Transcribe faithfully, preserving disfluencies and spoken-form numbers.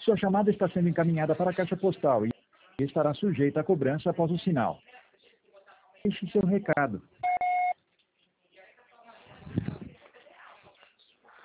Sua chamada está sendo encaminhada para a caixa postal e estará sujeita a cobrança após o sinal. Deixe seu recado.